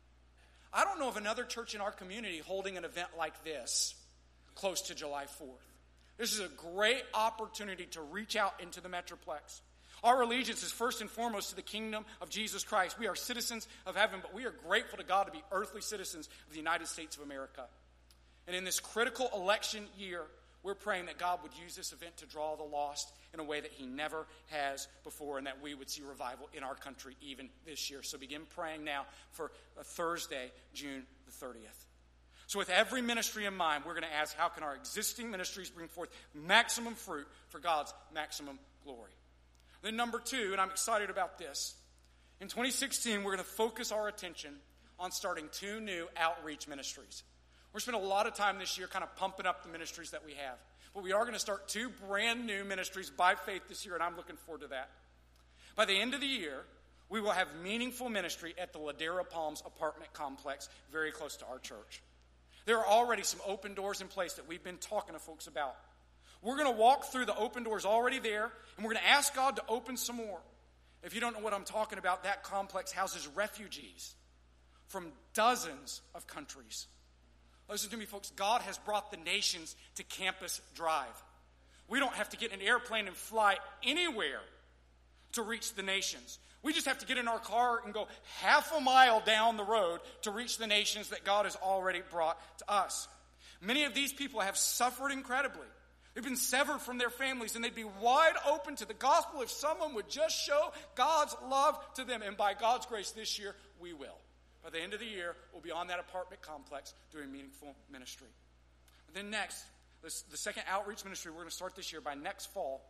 I don't know of another church in our community holding an event like this close to July 4th. This is a great opportunity to reach out into the Metroplex. Our allegiance is first and foremost to the kingdom of Jesus Christ. We are citizens of heaven, but we are grateful to God to be earthly citizens of the United States of America. And in this critical election year, we're praying that God would use this event to draw the lost in a way that he never has before, and that we would see revival in our country even this year. So begin praying now for Thursday, June the 30th. So with every ministry in mind, we're going to ask, how can our existing ministries bring forth maximum fruit for God's maximum glory? Then number 2, and I'm excited about this, in 2016, we're going to focus our attention on starting 2 new outreach ministries. We're spending a lot of time this year kind of pumping up the ministries that we have. But we are going to start 2 brand new ministries by faith this year, and I'm looking forward to that. By the end of the year, we will have meaningful ministry at the Ladera Palms apartment complex very close to our church. There are already some open doors in place that we've been talking to folks about. We're going to walk through the open doors already there, and we're going to ask God to open some more. If you don't know what I'm talking about, that complex houses refugees from dozens of countries. Listen to me, folks. God has brought the nations to Campus Drive. We don't have to get in an airplane and fly anywhere to reach the nations. We just have to get in our car and go half a mile down the road to reach the nations that God has already brought to us. Many of these people have suffered incredibly. They've been severed from their families, and they'd be wide open to the gospel if someone would just show God's love to them. And by God's grace this year, we will. By the end of the year, we'll be on that apartment complex doing meaningful ministry. And then next, the second outreach ministry we're going to start this year, by next fall,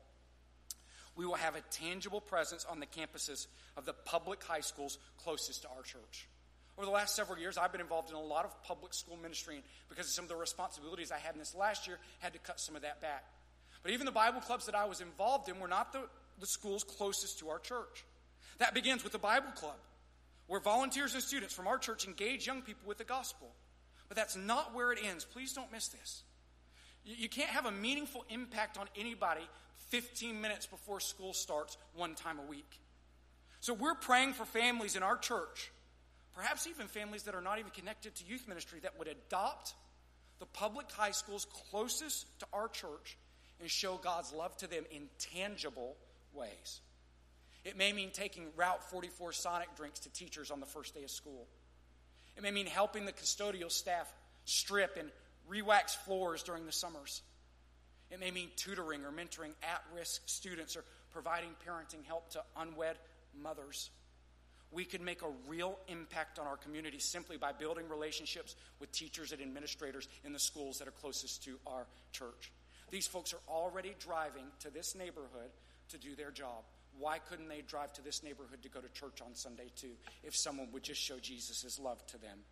we will have a tangible presence on the campuses of the public high schools closest to our church. Over the last several years, I've been involved in a lot of public school ministry, and because of some of the responsibilities I had in this last year, had to cut some of that back. But even the Bible clubs that I was involved in were not the schools closest to our church. That begins with the Bible club, where volunteers and students from our church engage young people with the gospel. But that's not where it ends. Please don't miss this. You can't have a meaningful impact on anybody 15 minutes before school starts one time a week. So we're praying for families in our church, perhaps even families that are not even connected to youth ministry, that would adopt the public high schools closest to our church and show God's love to them in tangible ways. It may mean taking Route 44 Sonic drinks to teachers on the first day of school. It may mean helping the custodial staff strip and re-wax floors during the summers. It may mean tutoring or mentoring at-risk students or providing parenting help to unwed mothers. We could make a real impact on our community simply by building relationships with teachers and administrators in the schools that are closest to our church. These folks are already driving to this neighborhood to do their job. Why couldn't they drive to this neighborhood to go to church on Sunday too, if someone would just show Jesus' love to them?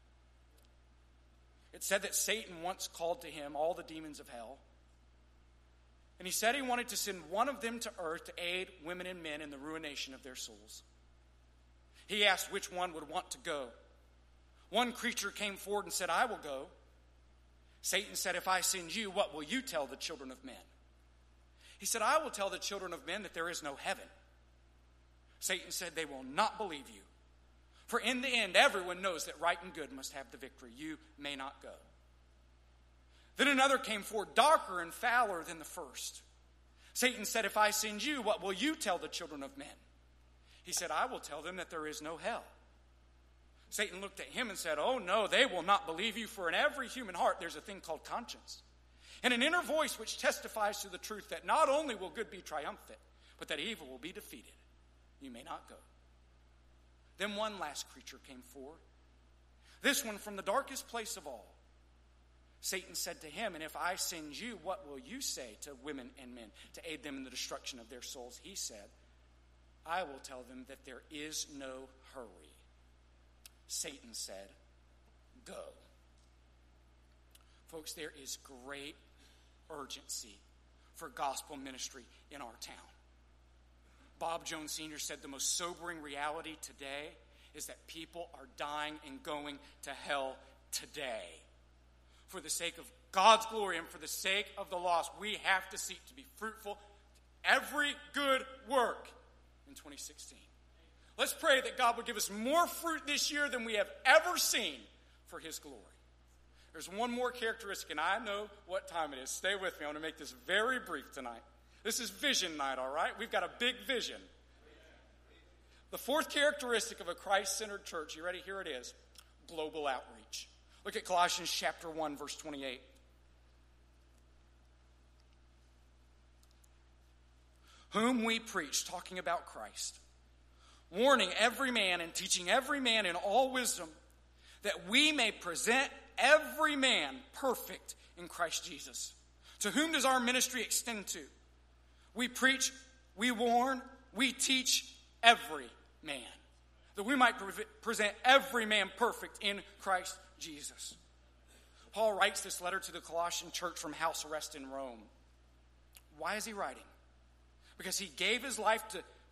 It said that Satan once called to him all the demons of hell. And he said he wanted to send one of them to earth to aid women and men in the ruination of their souls. He asked which one would want to go. One creature came forward and said, "I will go." Satan said, "If I send you, what will you tell the children of men?" He said, "I will tell the children of men that there is no heaven." Satan said, "They will not believe you. For in the end, everyone knows that right and good must have the victory. You may not go." Then another came forward, darker and fouler than the first. Satan said, "If I send you, what will you tell the children of men?" He said, "I will tell them that there is no hell." Satan looked at him and said, "Oh no, they will not believe you, for in every human heart there's a thing called conscience, and an inner voice which testifies to the truth that not only will good be triumphant, but that evil will be defeated. You may not go." Then one last creature came forward, this one from the darkest place of all. Satan said to him, "And if I send you, what will you say to women and men to aid them in the destruction of their souls?" He said, "I will tell them that there is no hurry." Satan said, "Go." Folks, there is great urgency for gospel ministry in our town. Bob Jones Sr. said the most sobering reality today is that people are dying and going to hell today. For the sake of God's glory and for the sake of the lost, we have to seek to be fruitful every good work in 2016. Let's pray that God would give us more fruit this year than we have ever seen for his glory. There's one more characteristic, and I know what time it is. Stay with me. I want to make this very brief tonight. This is vision night, all right? We've got a big vision. The fourth characteristic of a Christ-centered church, you ready? Here it is: global outreach. Look at Colossians chapter 1, verse 28. "Whom we preach," talking about Christ, "warning every man and teaching every man in all wisdom, that we may present every man perfect in Christ Jesus. To whom does our ministry extend to? We preach, we warn, we teach every man, that we might present every man perfect in Christ Jesus." Paul writes this letter to the Colossian church from house arrest in Rome. Why is he writing? Because he gave his life to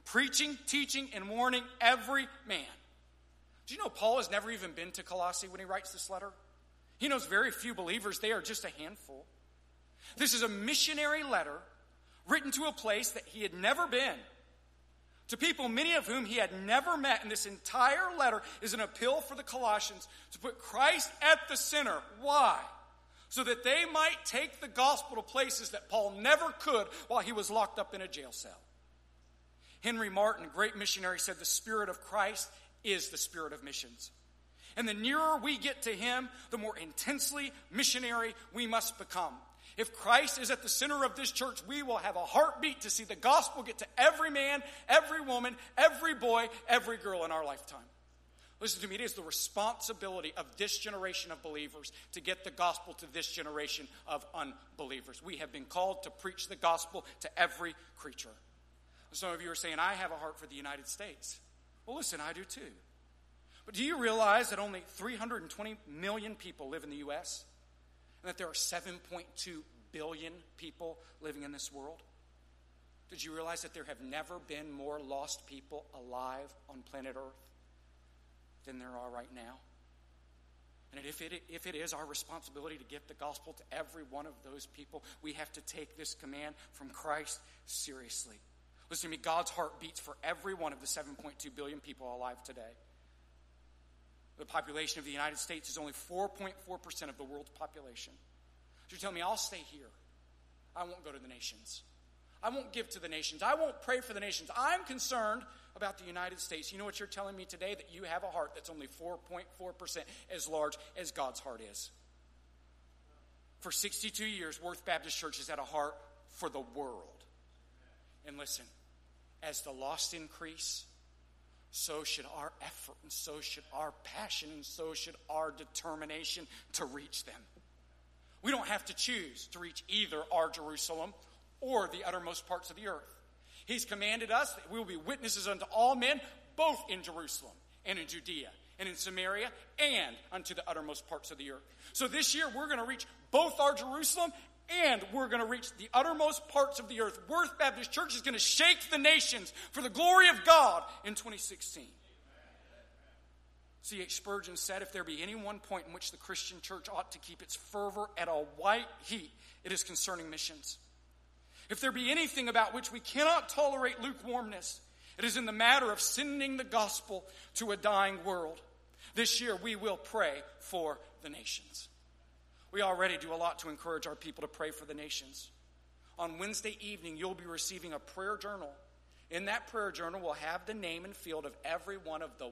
preaching, teaching, and warning every man. Do you know Paul has never even been to Colossae when he writes this letter? He knows very few believers. They are just a handful. This is a missionary letter written to a place that he had never been, to people, many of whom he had never met. And this entire letter is an appeal for the Colossians to put Christ at the center. Why? So that they might take the gospel to places that Paul never could while he was locked up in a jail cell. Henry Martin, a great missionary, said the Spirit of Christ is the spirit of missions. And the nearer we get to him, the more intensely missionary we must become. If Christ is at the center of this church, we will have a heartbeat to see the gospel get to every man, every woman, every boy, every girl in our lifetime. Listen to me, it is the responsibility of this generation of believers to get the gospel to this generation of unbelievers. We have been called to preach the gospel to every creature. Some of you are saying, I have a heart for the United States. Well, listen, I do too. But do you realize that only 320 million people live in the U.S.? And that there are 7.2 billion people living in this world? Did you realize that there have never been more lost people alive on planet Earth than there are right now? And if it is our responsibility to get the gospel to every one of those people, we have to take this command from Christ seriously. Listen to me, God's heart beats for every one of the 7.2 billion people alive today. The population of the United States is only 4.4% of the world's population. So you're telling me I'll stay here. I won't go to the nations. I won't give to the nations. I won't pray for the nations. I'm concerned about the United States. You know what you're telling me today? That you have a heart that's only 4.4% as large as God's heart is. For 62 years, Worth Baptist Church has had a heart for the world. And listen, as the lost increase, so should our effort, and so should our passion, and so should our determination to reach them. We don't have to choose to reach either our Jerusalem or the uttermost parts of the earth. He's commanded us that we will be witnesses unto all men, both in Jerusalem and in Judea and in Samaria and unto the uttermost parts of the earth. So this year we're going to reach both our Jerusalem and we're going to reach the uttermost parts of the earth. Worth Baptist Church is going to shake the nations for the glory of God in 2016. C.H. Spurgeon said, if there be any one point in which the Christian church ought to keep its fervor at a white heat, it is concerning missions. If there be anything about which we cannot tolerate lukewarmness, it is in the matter of sending the gospel to a dying world. This year we will pray for the nations. We already do a lot to encourage our people to pray for the nations. On Wednesday evening, you'll be receiving a prayer journal. In that prayer journal, we'll have the name and field of every one of the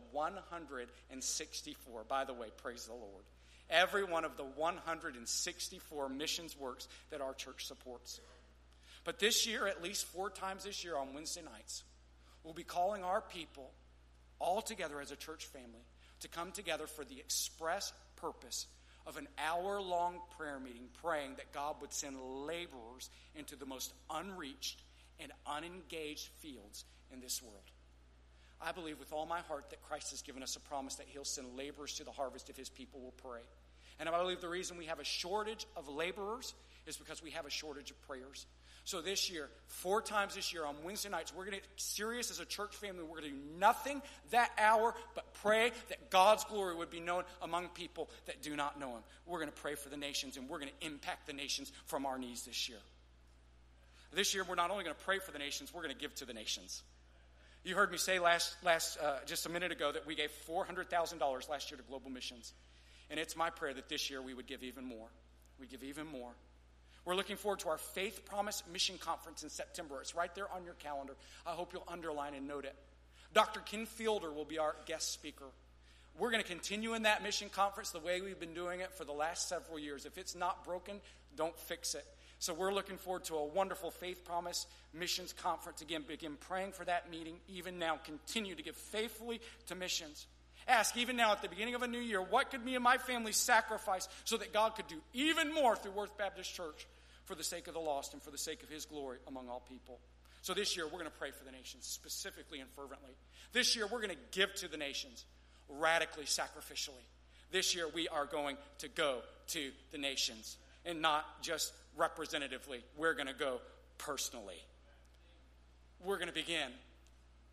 164. By the way, praise the Lord. Every one of the 164 missions works that our church supports. But this year, at least 4 times this year on Wednesday nights, we'll be calling our people all together as a church family to come together for the express purpose of an hour-long prayer meeting, praying that God would send laborers into the most unreached and unengaged fields in this world. I believe with all my heart that Christ has given us a promise that he'll send laborers to the harvest if his people will pray. And I believe the reason we have a shortage of laborers is because we have a shortage of prayers. So this year, 4 times this year on Wednesday nights, we're going to get serious as a church family. We're going to do nothing that hour but pray that God's glory would be known among people that do not know him. We're going to pray for the nations, and we're going to impact the nations from our knees this year. This year, we're not only going to pray for the nations, we're going to give to the nations. You heard me say just a minute ago that we gave $400,000 last year to global missions. And it's my prayer that this year we would give even more. We give even more. We're looking forward to our Faith Promise Mission Conference in September. It's right there on your calendar. I hope you'll underline and note it. Dr. Ken Fielder will be our guest speaker. We're going to continue in that mission conference the way we've been doing it for the last several years. If it's not broken, don't fix it. So we're looking forward to a wonderful Faith Promise Missions Conference. Again, begin praying for that meeting. Even now, continue to give faithfully to missions. Ask even now at the beginning of a new year, what could me and my family sacrifice so that God could do even more through Worth Baptist Church for the sake of the lost and for the sake of his glory among all people. So this year, we're going to pray for the nations specifically and fervently. This year, we're going to give to the nations radically, sacrificially. This year, we are going to go to the nations and not just representatively. We're going to go personally. We're going to begin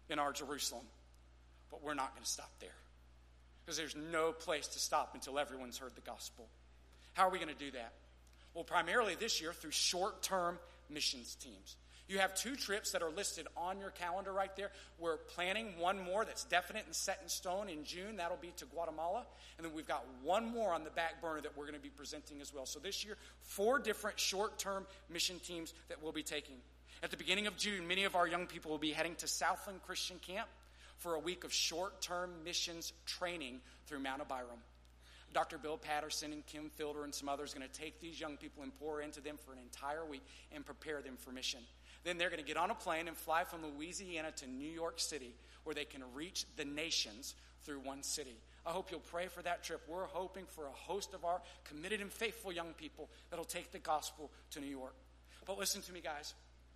in our Jerusalem. But we're not going to stop there, because there's no place to stop until everyone's heard the gospel. How are we going to do that? Well, primarily this year through short-term missions teams. You have 2 trips that are listed on your calendar right there. We're planning one more that's definite and set in stone in June. That'll be to Guatemala. And then we've got one more on the back burner that we're going to be presenting as well. So this year, 4 different short-term mission teams that we'll be taking. At the beginning of June, many of our young people will be heading to Southland Christian Camp for a week of short-term missions training through Mount Abiram. Dr. Bill Patterson and Kim Fielder and some others are going to take these young people and pour into them for an entire week and prepare them for mission. Then they're going to get on a plane and fly from Louisiana to New York City, where they can reach the nations through one city. I hope you'll pray for that trip. We're hoping for a host of our committed and faithful young people that'll take the gospel to New York. But listen to me, guys.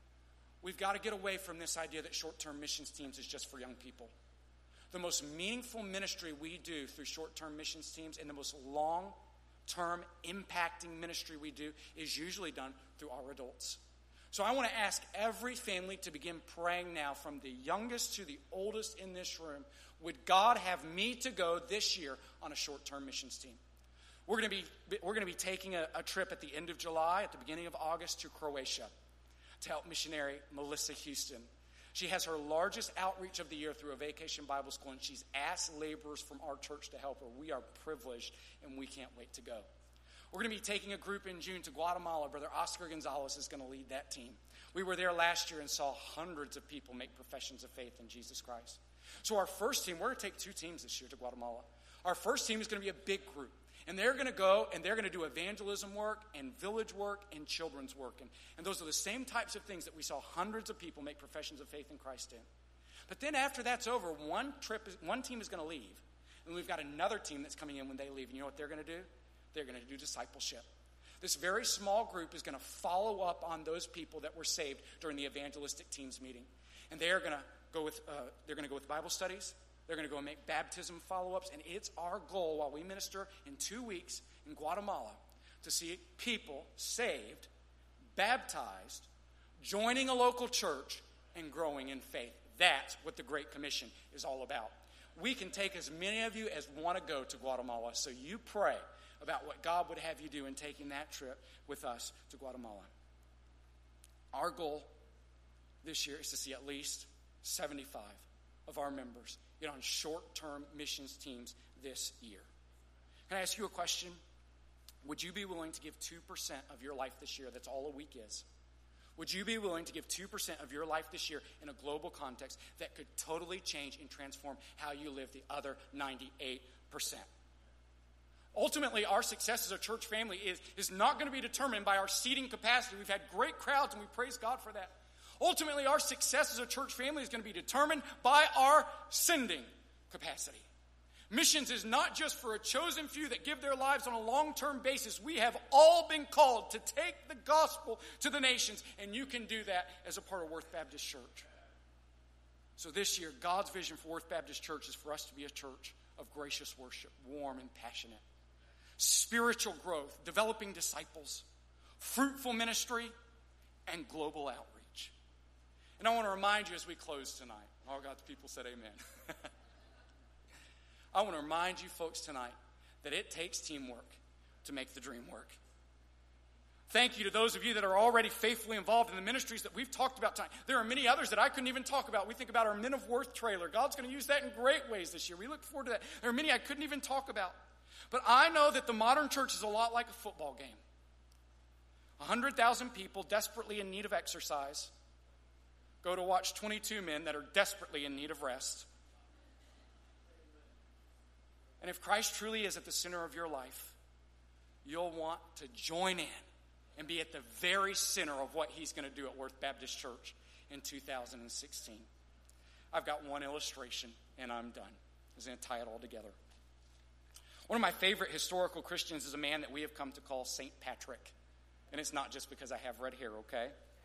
We've got to get away from this idea that short-term missions teams is just for young people. The most meaningful ministry we do through short-term missions teams and the most long-term impacting ministry we do is usually done through our adults. So I want to ask every family to begin praying now, from the youngest to the oldest in this room. Would God have me to go this year on a short-term missions team? We're going to be taking a trip at the end of July, at the beginning of August, to Croatia to help missionary Melissa Houston. She has her largest outreach of the year through a vacation Bible school, and she's asked laborers from our church to help her. We are privileged, and we can't wait to go. We're going to be taking a group in June to Guatemala. Brother Oscar Gonzalez is going to lead that team. We were there last year and saw hundreds of people make professions of faith in Jesus Christ. So our first team, we're going to take 2 teams this year to Guatemala. Our first team is going to be a big group. And they're going to go and they're going to do evangelism work and village work and children's work. And those are the same types of things that we saw hundreds of people make professions of faith in Christ in. But then after that's over, one team is going to leave. And we've got another team that's coming in when they leave. And you know what they're going to do? They're going to do discipleship. This very small group is going to follow up on those people that were saved during the evangelistic teams meeting. And they're going to go with Bible studies. They're going to go and make baptism follow-ups. And it's our goal while we minister in 2 weeks in Guatemala to see people saved, baptized, joining a local church, and growing in faith. That's what the Great Commission is all about. We can take as many of you as want to go to Guatemala. So you pray about what God would have you do in taking that trip with us to Guatemala. Our goal this year is to see at least 75 of our members get on short-term missions teams this year. Can I ask you a question? Would you be willing to give 2% of your life this year? That's all a week is. Would you be willing to give 2% of your life this year in a global context that could totally change and transform how you live the other 98%? Ultimately, our success as a church family is not going to be determined by our seating capacity. We've had great crowds, and we praise God for that. Ultimately, our success as a church family is going to be determined by our sending capacity. Missions is not just for a chosen few that give their lives on a long-term basis. We have all been called to take the gospel to the nations, and you can do that as a part of Worth Baptist Church. So this year, God's vision for Worth Baptist Church is for us to be a church of gracious worship, warm and passionate, spiritual growth, developing disciples, fruitful ministry, and global outreach. And I want to remind you as we close tonight, all God's people said amen. I want to remind you folks tonight that it takes teamwork to make the dream work. Thank you to those of you that are already faithfully involved in the ministries that we've talked about tonight. There are many others that I couldn't even talk about. We think about our Men of Worth trailer. God's going to use that in great ways this year. We look forward to that. There are many I couldn't even talk about. But I know that the modern church is a lot like a football game. 100,000 people desperately in need of exercise go to watch 22 men that are desperately in need of rest. And if Christ truly is at the center of your life, you'll want to join in and be at the very center of what he's going to do at Worth Baptist Church in 2016. I've got one illustration, and I'm done. I'm going to tie it all together. One of my favorite historical Christians is a man that we have come to call St. Patrick. And it's not just because I have red hair, okay?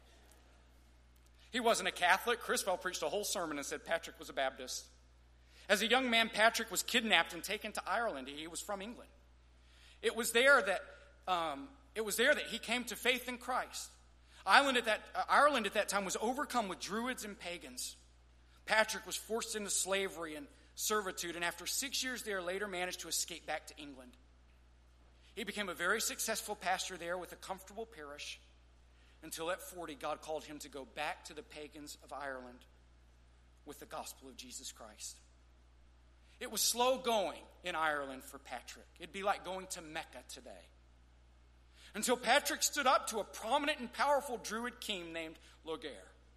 He wasn't a Catholic. Criswell preached a whole sermon and said Patrick was a Baptist. As a young man, Patrick was kidnapped and taken to Ireland. He was from England. It was there that he came to faith in Christ. Ireland at that time was overcome with Druids and pagans. Patrick was forced into slavery and servitude, and after 6 years there, later managed to escape back to England. He became a very successful pastor there with a comfortable parish until at 40, God called him to go back to the pagans of Ireland with the gospel of Jesus Christ. It was slow going in Ireland for Patrick. It'd be like going to Mecca today. Until Patrick stood up to a prominent and powerful Druid king named Laoghaire.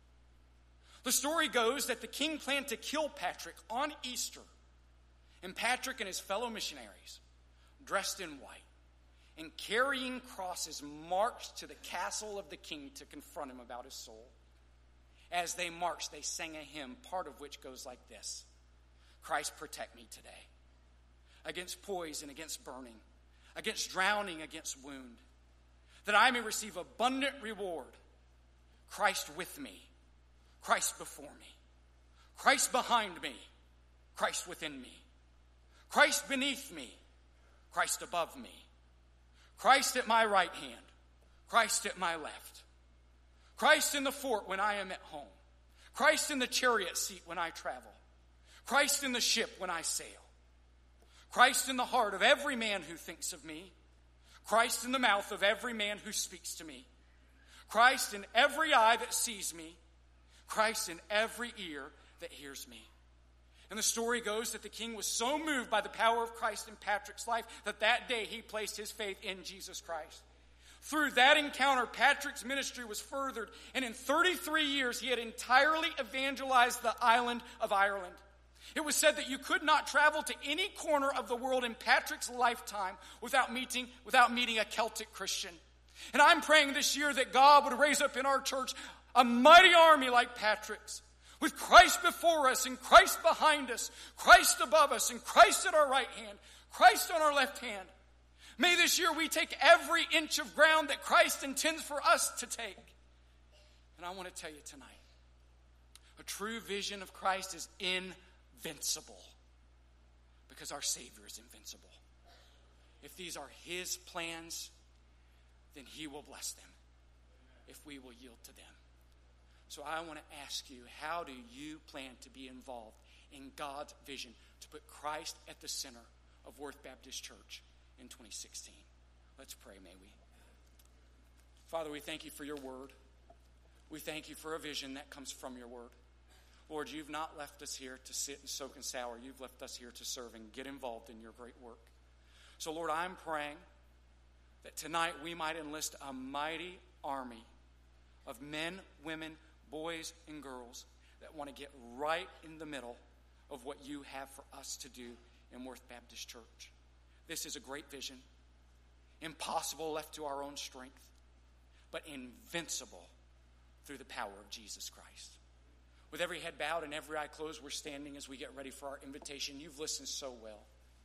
The story goes that the king planned to kill Patrick on Easter, and Patrick and his fellow missionaries, dressed in white and carrying crosses, marched to the castle of the king to confront him about his soul. As they marched, they sang a hymn, part of which goes like this: Christ, protect me today, against poison, against burning, against drowning, against wound, that I may receive abundant reward. Christ with me, Christ before me, Christ behind me, Christ within me, Christ beneath me, Christ above me, Christ at my right hand, Christ at my left, Christ in the fort when I am at home, Christ in the chariot seat when I travel, Christ in the ship when I sail, Christ in the heart of every man who thinks of me, Christ in the mouth of every man who speaks to me, Christ in every eye that sees me, Christ in every ear that hears me. And the story goes that the king was so moved by the power of Christ in Patrick's life that day he placed his faith in Jesus Christ. Through that encounter, Patrick's ministry was furthered, and in 33 years he had entirely evangelized the island of Ireland. It was said that you could not travel to any corner of the world in Patrick's lifetime without meeting a Celtic Christian. And I'm praying this year that God would raise up in our church a mighty army like Patrick's, with Christ before us and Christ behind us, Christ above us and Christ at our right hand, Christ on our left hand. May this year we take every inch of ground that Christ intends for us to take. And I want to tell you tonight, a true vision of Christ is invincible because our Savior is invincible. If these are His plans, then He will bless them if we will yield to them. So I want to ask you, how do you plan to be involved in God's vision to put Christ at the center of Worth Baptist Church in 2016? Let's pray, may we. Father, we thank you for your word. We thank you for a vision that comes from your word. Lord, you've not left us here to sit and soak and sour. You've left us here to serve and get involved in your great work. So, Lord, I'm praying that tonight we might enlist a mighty army of men, women, boys, and girls that want to get right in the middle of what you have for us to do in Worth Baptist Church. This is a great vision, impossible left to our own strength, but invincible through the power of Jesus Christ. With every head bowed and every eye closed, we're standing as we get ready for our invitation. You've listened so well.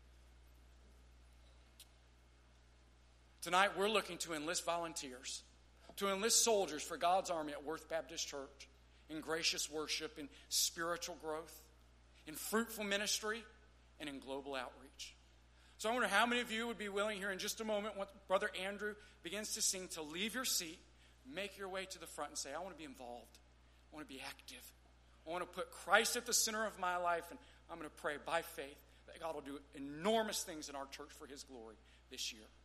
Tonight we're looking to enlist volunteers, to enlist soldiers for God's army at Worth Baptist Church in gracious worship, in spiritual growth, in fruitful ministry, and in global outreach. So I wonder how many of you would be willing here in just a moment, once Brother Andrew begins to sing, to leave your seat, make your way to the front and say, I want to be involved. I want to be active. I want to put Christ at the center of my life, and I'm going to pray by faith that God will do enormous things in our church for His glory this year.